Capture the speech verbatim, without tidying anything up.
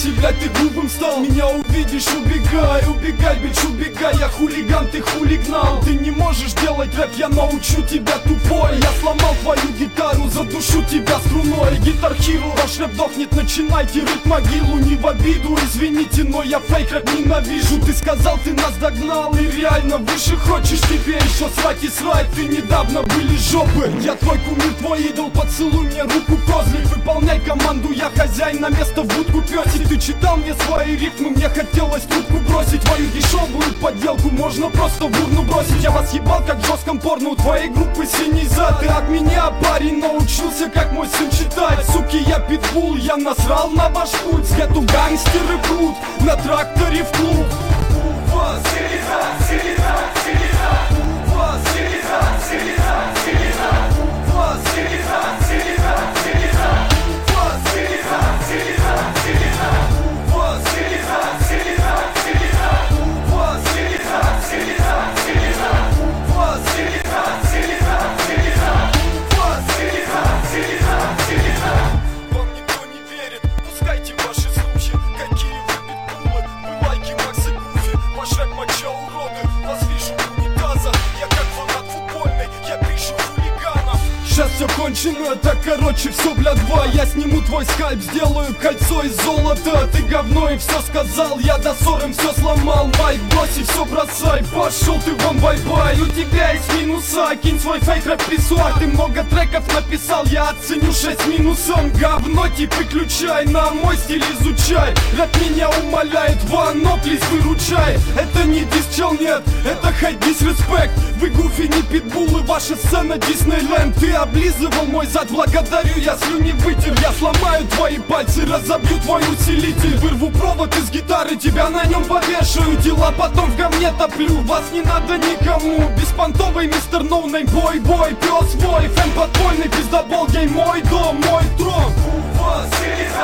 Если, блядь, ты грубым стал, меня увидишь, убегай, убегай, бич, убегай. Я хулиган, ты хулигнал. Ты не можешь делать рэп, я научу тебя, тупой. Я сломал твою гитару, задушу тебя струной. Гитар Hero, ваш рэп дохнет, начинайте рыть могилу. Не в обиду, извините, но я фейк рэп ненавижу. Ты сказал, ты нас догнал, и реально выше хочешь, тебе еще срать и срать. Ты недавно были жопы, я твой кумир, твой идол. Поцелуй мне руку, козлик, выполняй команду, я хозяин, на место в будку пёсик. Ты читал мне свои рифмы, мне хотелось трубку бросить. Твою дешевую подделку можно просто в урну бросить. Я вас ебал, как в жестком порно, у твоей группы синий зад. Ты от меня, парень, научился, как мой сын читать. Суки, я питбул, я насрал на ваш путь. С гетто гангстеры прут на тракторе в клуб. У вас селеза, селеза, селеза. У вас селеза, селеза, селеза. У вас селеза, селеза, селеза. У вас селеза, селеза, селеза. У вас селеза, селеза, селеза. У вас селеза, селеза, селеза. У вас селеза, селеза, селеза. У вас селеза, селеза, селеза. Вам никто не верит, пускайте ваши слухи. Какие вы питбулы, вы лайки Макса Гуфи. Ваш рэп моча, уроды, вас вижу у унитаза. Я как фанат футбольный, я пишу хулиганов. Сейчас все кончено, так короче все, бля, два. Я сниму твой скальп, сделаю кольцо из золота. Ты говно и все сказал, я до ссоры все сломал. Майк, брось и все бросай, пошел ты вон, бай-бай. У тебя есть минуса, кинь свой фейк рэп писсуар. Ты много треков написал, я оценю шесть минусом. Говно тип выключай, на мой стиль изучай. Рэп меня умоляет, вано, плиз, выручай. Это не дис, чел, нет, это хайт, дисреспект. Вы гуфи, не питбулы, ваша сцена Диснейленд. Ты облизывал мой зад, благодарю, я слюни вытер. Я сломаю твои пальцы, разобью твой усилитель. Вырву провод из гитары, тебя на нем повешаю. Дела потом в говне топлю, вас не надо никому. Беспонтовый мистер Ноунейм, бой-бой, пес свой. Фэн подпольный, пиздобол, гей, мой дом, мой трон. У вас селеза,